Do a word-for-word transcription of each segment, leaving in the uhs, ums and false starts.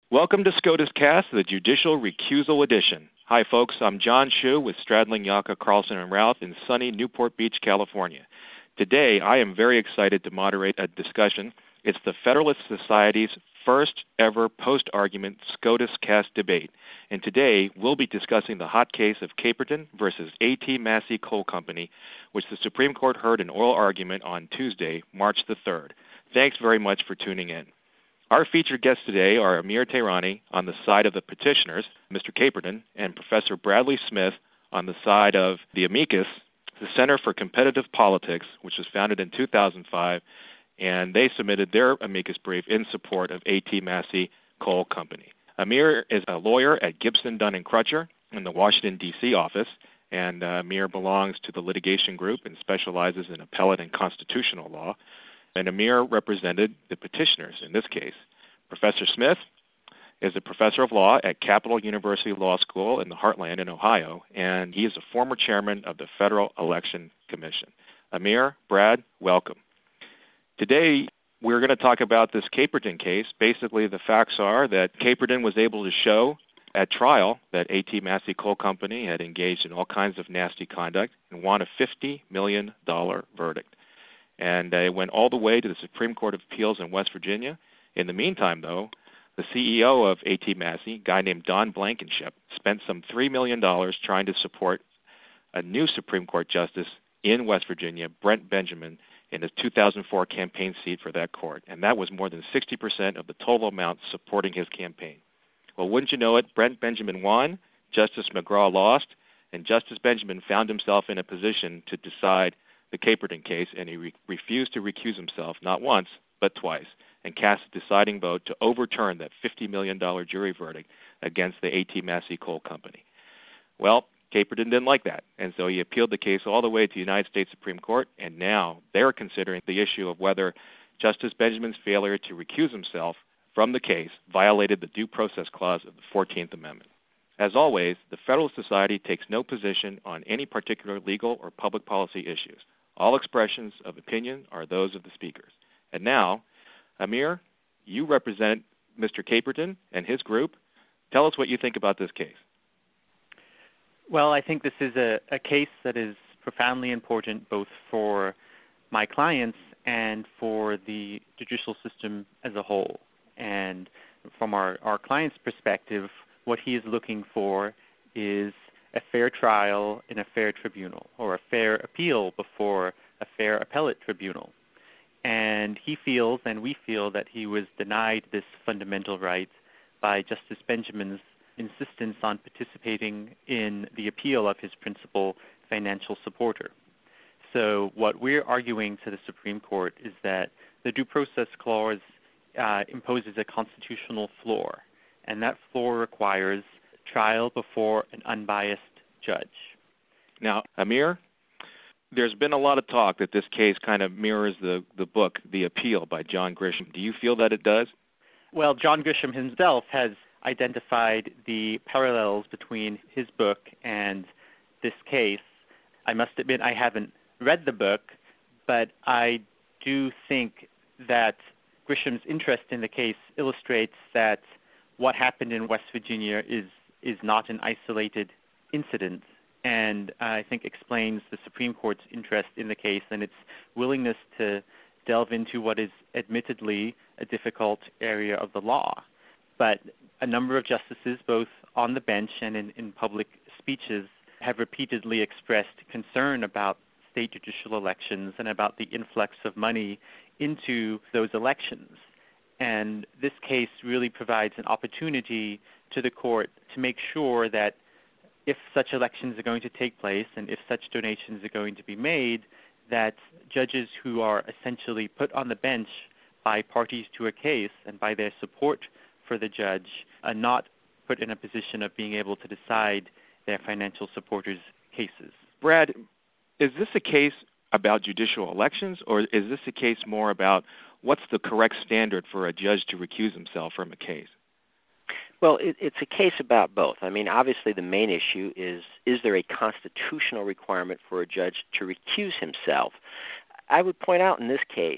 Welcome to SCOTUS Cast, the Judicial Recusal Edition. Hi, folks. I'm John Shu with Stradling, Yaka, Carlson, and Routh in sunny Newport Beach, California. Today, I am very excited to moderate a discussion. It's the Federalist Society's first ever post-argument SCOTUS Cast debate. And today, we'll be discussing the hot case of Caperton versus A T. Massey Coal Company, which the Supreme Court heard an oral argument on Tuesday, March the third. Thanks very much for tuning in. Our featured guests today are Amir Tehrani on the side of the petitioners, Mister Caperton, and Professor Bradley Smith on the side of the amicus, the Center for Competitive Politics, which was founded in two thousand five, and they submitted their amicus brief in support of A T. Massey Coal Company. Amir is a lawyer at Gibson, Dunn and Crutcher in the Washington, D C office, and uh, Amir belongs to the litigation group and specializes in appellate and constitutional law. And Amir represented the petitioners in this case. Professor Smith is a professor of law at Capital University Law School in the Heartland in Ohio, and he is a former chairman of the Federal Election Commission. Amir, Brad, welcome. Today, we're going to talk about this Caperton case. Basically, the facts are that Caperton was able to show at trial that A T. Massey Coal Company had engaged in all kinds of nasty conduct and won a fifty million dollars verdict. And it went all the way to the Supreme Court of Appeals in West Virginia. In the meantime, though, the C E O of A T. Massey, a guy named Don Blankenship, spent some three million dollars trying to support a new Supreme Court justice in West Virginia, Brent Benjamin, in his two thousand four campaign seat for that court. And that was more than sixty percent of the total amount supporting his campaign. Well, wouldn't you know it, Brent Benjamin won, Justice McGraw lost, and Justice Benjamin found himself in a position to decide the Caperton case, and he re- refused to recuse himself not once, but twice, and cast a deciding vote to overturn that fifty million dollars jury verdict against the A T. Massey Coal Company. Well, Caperton didn't like that, and so he appealed the case all the way to the United States Supreme Court, and now they're considering the issue of whether Justice Benjamin's failure to recuse himself from the case violated the Due Process Clause of the fourteenth Amendment. As always, the Federalist Society takes no position on any particular legal or public policy issues. All expressions of opinion are those of the speakers. And now, Amir, you represent Mister Caperton and his group. Tell us what you think about this case. Well, I think this is a, a case that is profoundly important both for my clients and for the judicial system as a whole. And from our, our client's perspective, what he is looking for is a fair trial in a fair tribunal, or a fair appeal before a fair appellate tribunal. And he feels, and we feel, that he was denied this fundamental right by Justice Benjamin's insistence on participating in the appeal of his principal financial supporter. So what we're arguing to the Supreme Court is that the Due Process Clause uh, imposes a constitutional floor, and that floor requires trial before an unbiased judge. Now, Amir, there's been a lot of talk that this case kind of mirrors the, the book, The Appeal, by John Grisham. Do you feel that it does? Well, John Grisham himself has identified the parallels between his book and this case. I must admit I haven't read the book, but I do think that Grisham's interest in the case illustrates that what happened in West Virginia is is not an isolated incident, and uh, I think explains the Supreme Court's interest in the case and its willingness to delve into what is admittedly a difficult area of the law. But a number of justices, both on the bench and in, in public speeches, have repeatedly expressed concern about state judicial elections and about the influx of money into those elections. And this case really provides an opportunity to the court to make sure that if such elections are going to take place and if such donations are going to be made, that judges who are essentially put on the bench by parties to a case and by their support for the judge are not put in a position of being able to decide their financial supporters' cases. Brad, is this a case about judicial elections, or is this a case more about what's the correct standard for a judge to recuse himself from a case? Well, it, it's a case about both. I mean, obviously the main issue is, is there a constitutional requirement for a judge to recuse himself? I would point out in this case,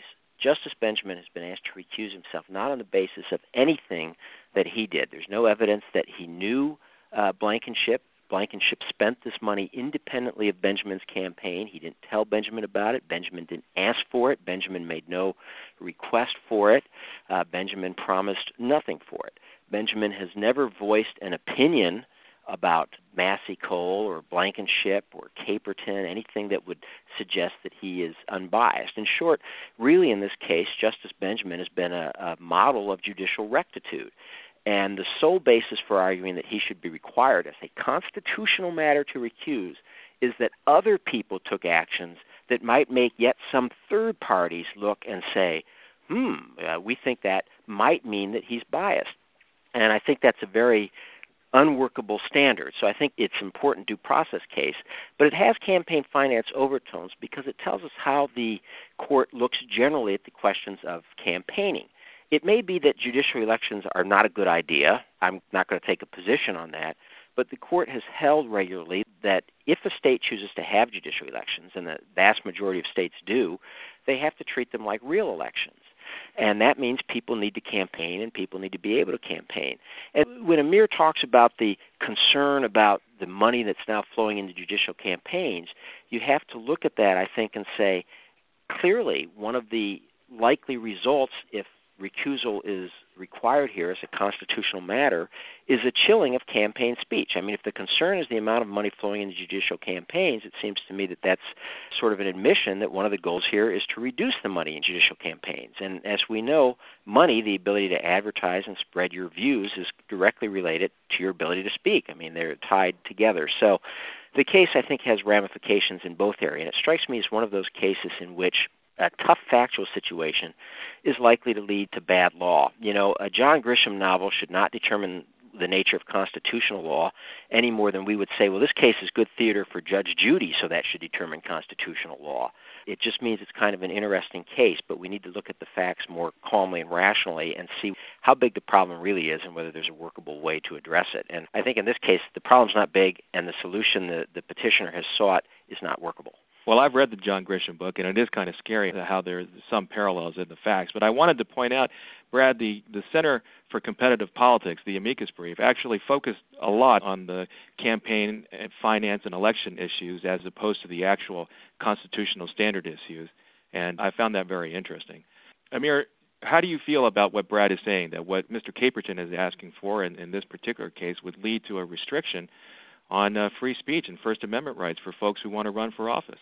Justice Benjamin has been asked to recuse himself not on the basis of anything that he did. There's no evidence that he knew uh, Blankenship. Blankenship spent this money independently of Benjamin's campaign. He didn't tell Benjamin about it. Benjamin didn't ask for it. Benjamin made no request for it. Uh, Benjamin promised nothing for it. Benjamin has never voiced an opinion about Massey Cole or Blankenship or Caperton, anything that would suggest that he is unbiased. In short, really in this case, Justice Benjamin has been a, a model of judicial rectitude. And the sole basis for arguing that he should be required as a constitutional matter to recuse is that other people took actions that might make yet some third parties look and say, hmm, uh, we think that might mean that he's biased. And I think that's a very unworkable standard. So I think it's an important due process case, but it has campaign finance overtones because it tells us how the court looks generally at the questions of campaigning. It may be that judicial elections are not a good idea. I'm not going to take a position on that, but the court has held regularly that if a state chooses to have judicial elections, and the vast majority of states do, they have to treat them like real elections. And that means people need to campaign and people need to be able to campaign. And when Amir talks about the concern about the money that's now flowing into judicial campaigns, you have to look at that, I think, and say, clearly one of the likely results if recusal is required here as a constitutional matter is a chilling of campaign speech. I mean, if the concern is the amount of money flowing into judicial campaigns, it seems to me that that's sort of an admission that one of the goals here is to reduce the money in judicial campaigns. And as we know, money, the ability to advertise and spread your views, is directly related to your ability to speak. I mean, they're tied together. So the case, I think, has ramifications in both areas. And it strikes me as one of those cases in which a tough factual situation is likely to lead to bad law. You know, a John Grisham novel should not determine the nature of constitutional law any more than we would say, well, this case is good theater for Judge Judy, so that should determine constitutional law. It just means it's kind of an interesting case, but we need to look at the facts more calmly and rationally and see how big the problem really is and whether there's a workable way to address it. And I think in this case, the problem's not big, and the solution the, the petitioner has sought is not workable. Well, I've read the John Grisham book, and it is kind of scary how there's some parallels in the facts. But I wanted to point out, Brad, the, the Center for Competitive Politics, the amicus brief, actually focused a lot on the campaign and finance and election issues as opposed to the actual constitutional standard issues. And I found that very interesting. Amir, how do you feel about what Brad is saying, that what Mister Caperton is asking for in, in this particular case would lead to a restriction on uh, free speech and First Amendment rights for folks who want to run for office?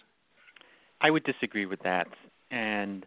I would disagree with that, and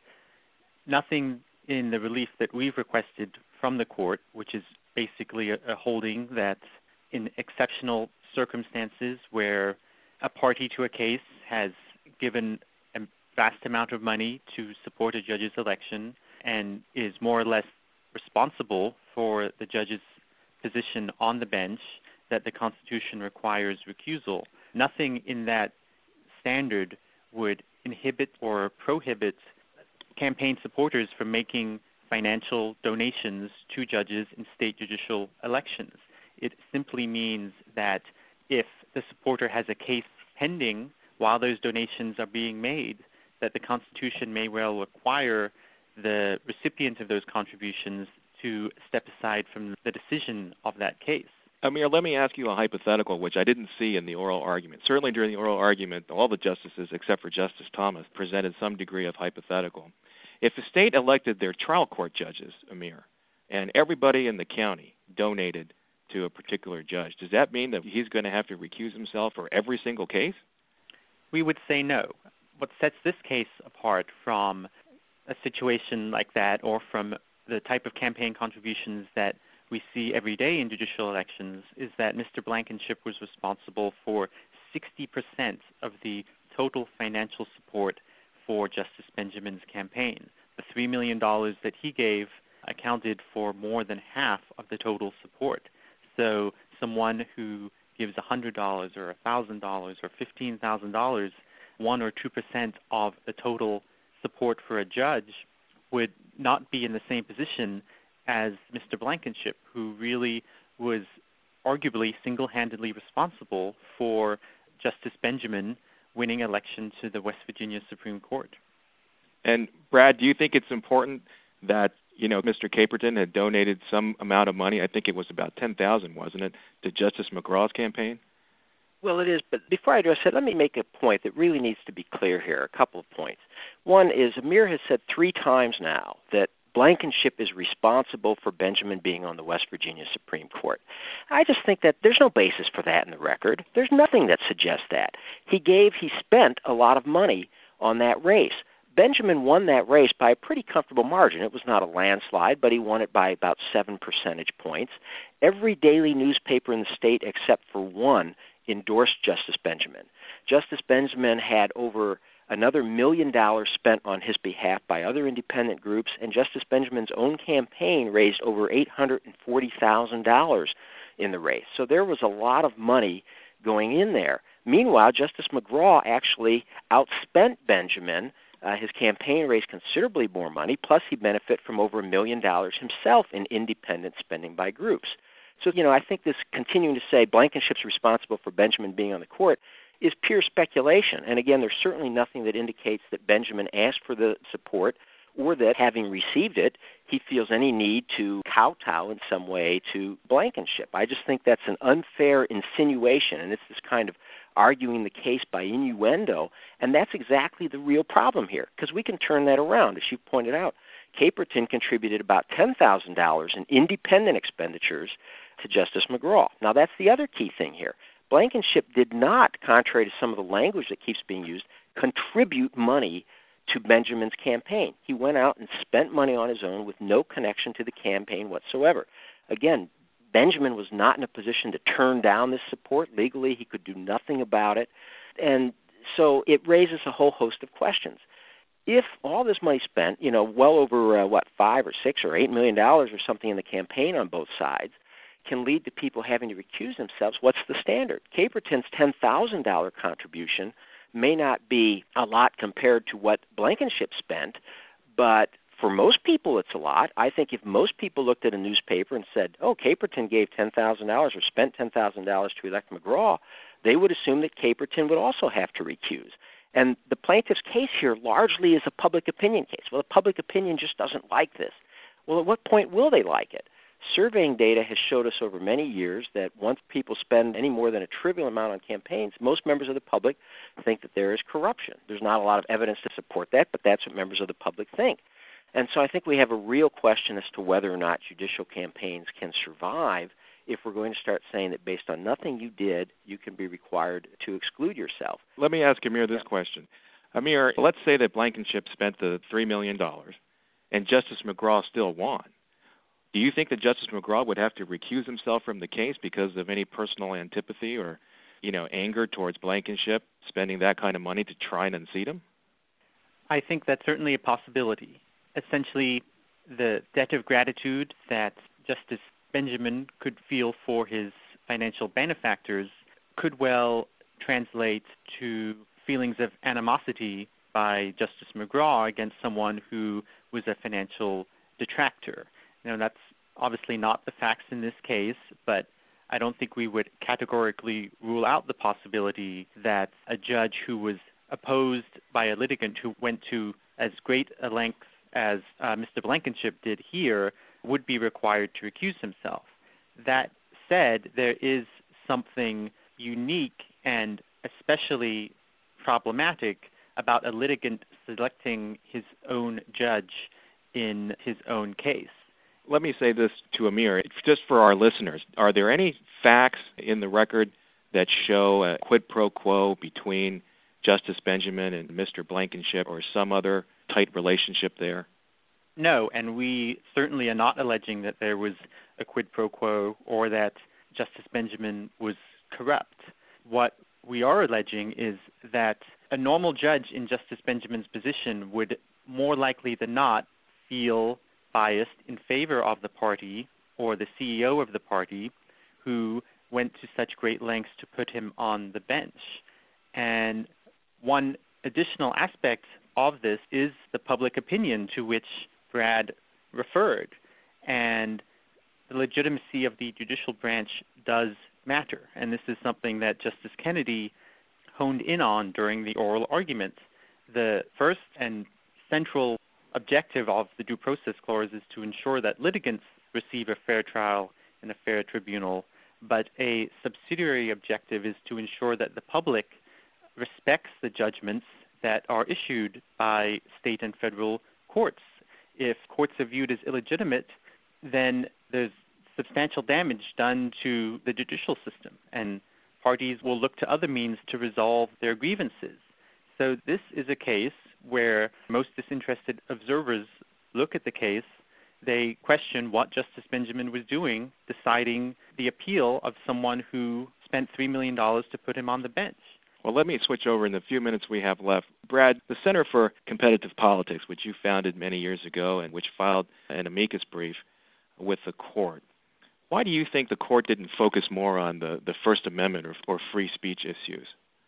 nothing in the relief that we've requested from the court, which is basically a, a holding that in exceptional circumstances where a party to a case has given a vast amount of money to support a judge's election and is more or less responsible for the judge's position on the bench, that the Constitution requires recusal. Nothing in that standard would inhibit or prohibit campaign supporters from making financial donations to judges in state judicial elections. It simply means that if the supporter has a case pending while those donations are being made, that the Constitution may well require the recipient of those contributions to step aside from the decision of that case. Amir, let me ask you a hypothetical, which I didn't see in the oral argument. Certainly during the oral argument, all the justices, except for Justice Thomas, presented some degree of hypothetical. If a state elected their trial court judges, Amir, and everybody in the county donated to a particular judge, does that mean that he's going to have to recuse himself for every single case? We would say no. What sets this case apart from a situation like that, or from the type of campaign contributions that we see every day in judicial elections, is that Mister Blankenship was responsible for sixty percent of the total financial support for Justice Benjamin's campaign. The three million dollars that he gave accounted for more than half of the total support. So someone who gives one hundred dollars or one thousand dollars or fifteen thousand dollars, one or two percent of the total support for a judge, would not be in the same position as Mister Blankenship, who really was arguably single-handedly responsible for Justice Benjamin winning election to the West Virginia Supreme Court. And Brad, do you think it's important that, you know, Mister Caperton had donated some amount of money, I think it was about ten thousand dollars, wasn't it, to Justice McGraw's campaign? Well, it is, but before I address it, let me make a point that really needs to be clear here, a couple of points. One is Amir has said three times now that Blankenship is responsible for Benjamin being on the West Virginia Supreme Court. I just think that there's no basis for that in the record. There's nothing that suggests that. He gave, he spent a lot of money on that race. Benjamin won that race by a pretty comfortable margin. It was not a landslide, but he won it by about seven percentage points. Every daily newspaper in the state except for one endorsed Justice Benjamin. Justice Benjamin had over another million dollars spent on his behalf by other independent groups, and Justice Benjamin's own campaign raised over eight hundred forty thousand dollars in the race. So there was a lot of money going in there. Meanwhile, Justice McGraw actually outspent Benjamin. Uh, his campaign raised considerably more money, plus he benefited from over a million dollars himself in independent spending by groups. So, you know, I think this continuing to say Blankenship's responsible for Benjamin being on the court is pure speculation. And again, there's certainly nothing that indicates that Benjamin asked for the support or that, having received it, he feels any need to kowtow in some way to Blankenship. I just think that's an unfair insinuation, and it's this kind of arguing the case by innuendo, and that's exactly the real problem here, because we can turn that around. As you pointed out, Caperton contributed about ten thousand dollars in independent expenditures to Justice McGraw. Now, that's the other key thing here. Blankenship did not, contrary to some of the language that keeps being used, contribute money to Benjamin's campaign. He went out and spent money on his own with no connection to the campaign whatsoever. Again, Benjamin was not in a position to turn down this support legally. He could do nothing about it. And so it raises a whole host of questions. If all this money spent, you know, well over, uh, what, five or six or eight million dollars or something in the campaign on both sides, can lead to people having to recuse themselves, what's the standard? Caperton's ten thousand dollars contribution may not be a lot compared to what Blankenship spent, but for most people it's a lot. I think if most people looked at a newspaper and said, oh, Caperton gave ten thousand dollars or spent ten thousand dollars to elect McGraw, they would assume that Caperton would also have to recuse. And the plaintiff's case here largely is a public opinion case. Well, the public opinion just doesn't like this. Well, at what point will they like it? Surveying data has showed us over many years that once people spend any more than a trivial amount on campaigns, most members of the public think that there is corruption. There's not a lot of evidence to support that, but that's what members of the public think. And so I think we have a real question as to whether or not judicial campaigns can survive if we're going to start saying that based on nothing you did, you can be required to exclude yourself. Let me ask Amir this question. Amir, let's say that Blankenship spent the three million dollars and Justice McGraw still won. Do you think that Justice McGraw would have to recuse himself from the case because of any personal antipathy or, you know, anger towards Blankenship spending that kind of money to try and unseat him? I think that's certainly a possibility. Essentially, the debt of gratitude that Justice Benjamin could feel for his financial benefactors could well translate to feelings of animosity by Justice McGraw against someone who was a financial detractor. Now, that's obviously not the facts in this case, but I don't think we would categorically rule out the possibility that a judge who was opposed by a litigant who went to as great a length as uh, Mister Blankenship did here would be required to recuse himself. That said, there is something unique and especially problematic about a litigant selecting his own judge in his own case. Let me say this to Amir, just for our listeners. Are there any facts in the record that show a quid pro quo between Justice Benjamin and Mister Blankenship or some other tight relationship there? No, and we certainly are not alleging that there was a quid pro quo or that Justice Benjamin was corrupt. What we are alleging is that a normal judge in Justice Benjamin's position would more likely than not feel biased in favor of the party or the C E O of the party who went to such great lengths to put him on the bench. And one additional aspect of this is the public opinion to which Brad referred. And the legitimacy of the judicial branch does matter. And this is something that Justice Kennedy honed in on during the oral argument. The First and central objective of the Due Process Clause is to ensure that litigants receive a fair trial in a fair tribunal, but a subsidiary objective is to ensure that the public respects the judgments that are issued by state and federal courts. If courts are viewed as illegitimate, then there's substantial damage done to the judicial system, and parties will look to other means to resolve their grievances. So this is a case where most disinterested observers look at the case, they question what Justice Benjamin was doing, deciding the appeal of someone who spent three million dollars to put him on the bench. Well, let me switch over in the few minutes we have left. Brad, the Center for Competitive Politics, which you founded many years ago and which filed an amicus brief with the court, why do you think the court didn't focus more on the, the First Amendment or, or free speech issues?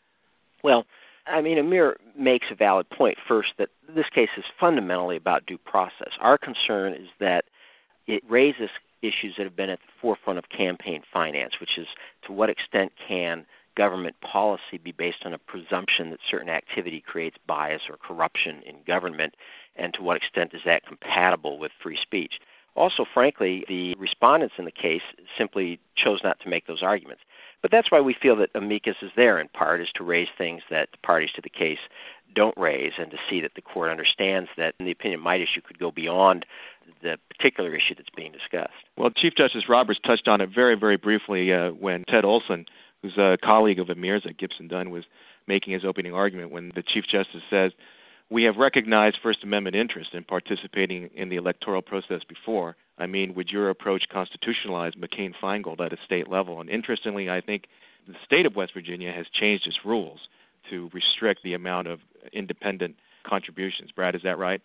Well, I mean, Amir makes a valid point first that this case is fundamentally about due process. Our concern is that it raises issues that have been at the forefront of campaign finance, which is to what extent can government policy be based on a presumption that certain activity creates bias or corruption in government, and to what extent is that compatible with free speech. Also, frankly, the respondents in the case simply chose not to make those arguments. But that's why we feel that amicus is there, in part, is to raise things that the parties to the case don't raise, and to see that the court understands that the opinion might issue could go beyond the particular issue that's being discussed. Well, Chief Justice Roberts touched on it very, very briefly uh, when Ted Olson, who's a colleague of Amir's at Gibson Dunn, was making his opening argument, when the Chief Justice says, "We have recognized First Amendment interest in participating in the electoral process before. I mean, would your approach constitutionalize McCain-Feingold at a state level?" And interestingly, I think the state of West Virginia has changed its rules to restrict the amount of independent contributions. Brad, is that right?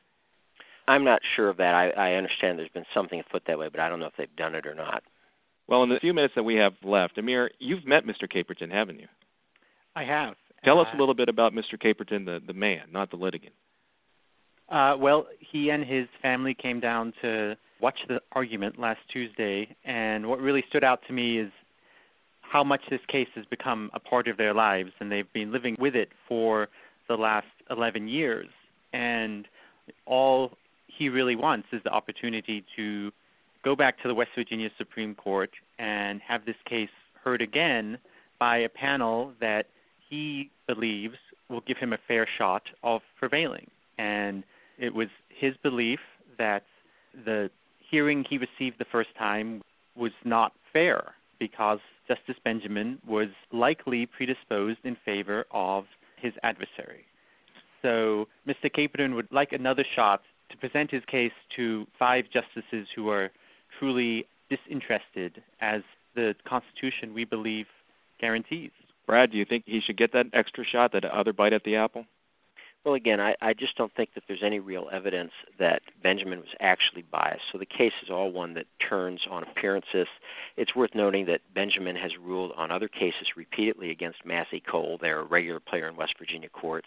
I'm not sure of that. I, I understand there's been something afoot that way, but I don't know if they've done it or not. Well, in the few minutes that we have left, Amir, you've met Mister Caperton, haven't you? I have. Tell uh, us a little bit about Mister Caperton, the, the man, not the litigant. Uh, well, he and his family came down to watch the argument last Tuesday, and what really stood out to me is how much this case has become a part of their lives, and they've been living with it for the last eleven years. And all he really wants is the opportunity to go back to the West Virginia Supreme Court and have this case heard again by a panel that he believes will give him a fair shot of prevailing. And it was his belief that the hearing he received the first time was not fair because Justice Benjamin was likely predisposed in favor of his adversary. So Mister Caperton would like another shot to present his case to five justices who are truly disinterested, as the Constitution, we believe, guarantees. Brad, do you think he should get that extra shot, that other bite at the apple? Well, again, I, I just don't think that there's any real evidence that Benjamin was actually biased. So the case is all one that turns on appearances. It's worth noting that Benjamin has ruled on other cases repeatedly against Massey Cole. They're a regular player in West Virginia courts.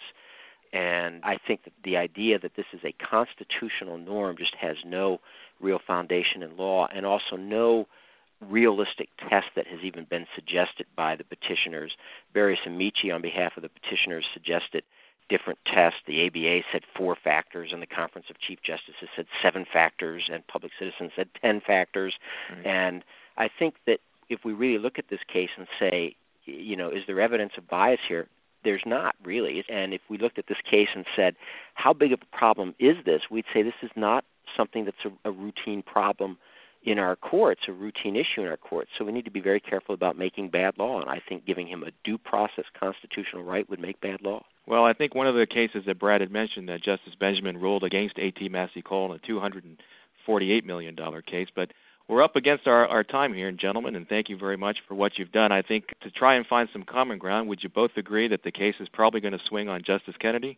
And I think that the idea that this is a constitutional norm just has no real foundation in law, and also no realistic test that has even been suggested by the petitioners. Barry Amici, on behalf of the petitioners, suggested different tests. The A B A said four factors, and the Conference of Chief Justices said seven factors, and Public Citizen said ten factors. Right. And I think that if we really look at this case and say, you know, is there evidence of bias here? There's not really. And if we looked at this case and said, how big of a problem is this? We'd say this is not something that's a, a routine problem in our courts, a routine issue in our courts. So we need to be very careful about making bad law, and I think giving him a due process constitutional right would make bad law. Well, I think one of the cases that Brad had mentioned, that Justice Benjamin ruled against A T Massey Cole in a two hundred forty-eight million dollars case. But we're up against our, our time here, gentlemen, and thank you very much for what you've done. I think to try and find some common ground, would you both agree that the case is probably going to swing on Justice Kennedy?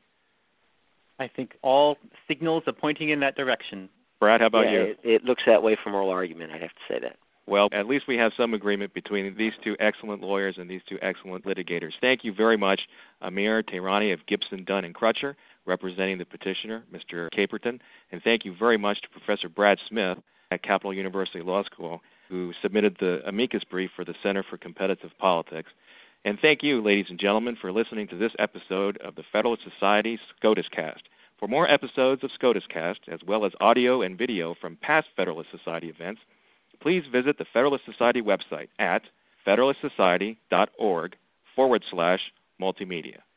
I think all signals are pointing in that direction. Brad, how about yeah, you? It, it looks that way from oral argument, I'd have to say that. Well, at least we have some agreement between these two excellent lawyers and these two excellent litigators. Thank you very much, Amir Tehrani of Gibson, Dunn and Crutcher, representing the petitioner, Mister Caperton. And thank you very much to Professor Brad Smith at Capital University Law School, who submitted the amicus brief for the Center for Competitive Politics. And thank you, ladies and gentlemen, for listening to this episode of the Federalist Society SCOTUS Cast. For more episodes of SCOTUScast, as well as audio and video from past Federalist Society events, please visit the Federalist Society website at federalistsociety.org forward slash multimedia.